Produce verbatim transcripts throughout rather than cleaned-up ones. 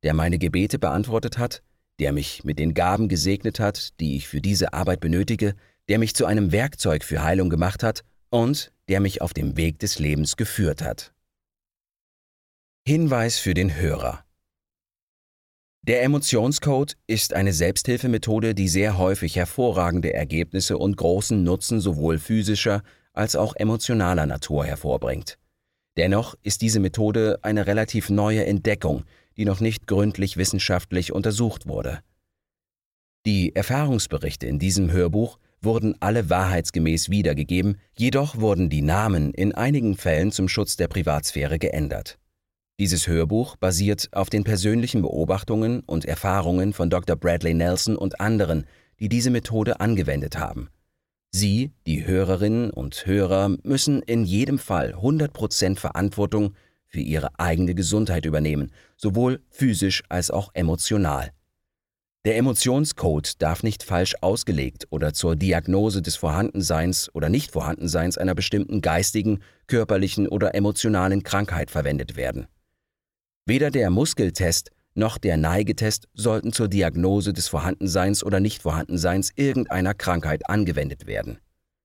der meine Gebete beantwortet hat, der mich mit den Gaben gesegnet hat, die ich für diese Arbeit benötige, der mich zu einem Werkzeug für Heilung gemacht hat und der mich auf dem Weg des Lebens geführt hat. Hinweis für den Hörer: Der Emotionscode ist eine Selbsthilfemethode, die sehr häufig hervorragende Ergebnisse und großen Nutzen sowohl physischer als auch emotionaler Natur hervorbringt. Dennoch ist diese Methode eine relativ neue Entdeckung, die noch nicht gründlich wissenschaftlich untersucht wurde. Die Erfahrungsberichte in diesem Hörbuch wurden alle wahrheitsgemäß wiedergegeben, jedoch wurden die Namen in einigen Fällen zum Schutz der Privatsphäre geändert. Dieses Hörbuch basiert auf den persönlichen Beobachtungen und Erfahrungen von Doktor Bradley Nelson und anderen, die diese Methode angewendet haben. Sie, die Hörerinnen und Hörer, müssen in jedem Fall hundert Prozent Verantwortung für ihre eigene Gesundheit übernehmen, sowohl physisch als auch emotional. Der Emotionscode darf nicht falsch ausgelegt oder zur Diagnose des Vorhandenseins oder Nichtvorhandenseins einer bestimmten geistigen, körperlichen oder emotionalen Krankheit verwendet werden. Weder der Muskeltest noch der Neigetest sollten zur Diagnose des Vorhandenseins oder Nichtvorhandenseins irgendeiner Krankheit angewendet werden.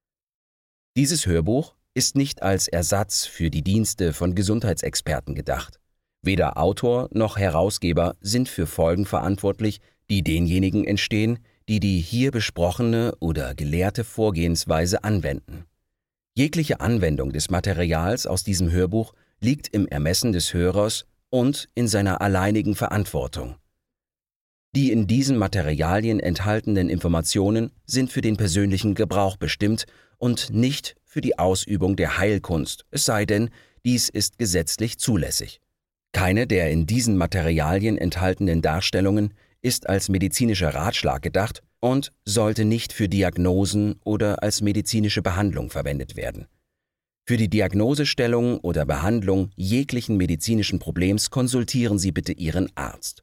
Dieses Hörbuch ist nicht als Ersatz für die Dienste von Gesundheitsexperten gedacht. Weder Autor noch Herausgeber sind für Folgen verantwortlich, die denjenigen entstehen, die die hier besprochene oder gelehrte Vorgehensweise anwenden. Jegliche Anwendung des Materials aus diesem Hörbuch liegt im Ermessen des Hörers und in seiner alleinigen Verantwortung. Die in diesen Materialien enthaltenen Informationen sind für den persönlichen Gebrauch bestimmt und nicht für die Ausübung der Heilkunst, es sei denn, dies ist gesetzlich zulässig. Keine der in diesen Materialien enthaltenen Darstellungen ist als medizinischer Ratschlag gedacht und sollte nicht für Diagnosen oder als medizinische Behandlung verwendet werden. Für die Diagnosestellung oder Behandlung jeglichen medizinischen Problems konsultieren Sie bitte Ihren Arzt.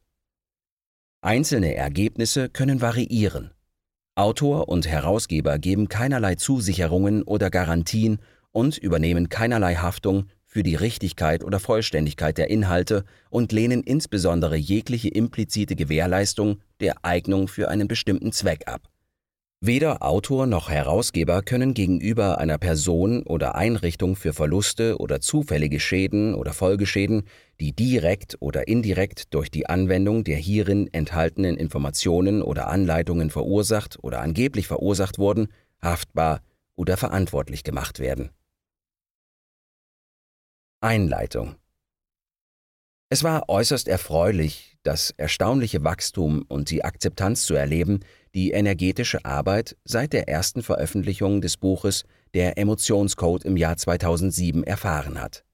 Einzelne Ergebnisse können variieren. Autor und Herausgeber geben keinerlei Zusicherungen oder Garantien und übernehmen keinerlei Haftung für die Richtigkeit oder Vollständigkeit der Inhalte und lehnen insbesondere jegliche implizite Gewährleistung der Eignung für einen bestimmten Zweck ab. Weder Autor noch Herausgeber können gegenüber einer Person oder Einrichtung für Verluste oder zufällige Schäden oder Folgeschäden, die direkt oder indirekt durch die Anwendung der hierin enthaltenen Informationen oder Anleitungen verursacht oder angeblich verursacht wurden, haftbar oder verantwortlich gemacht werden. Einleitung. Es war äußerst erfreulich, das erstaunliche Wachstum und die Akzeptanz zu erleben, die energetische Arbeit seit der ersten Veröffentlichung des Buches Der Emotionscode im Jahr zweitausendsieben erfahren hat.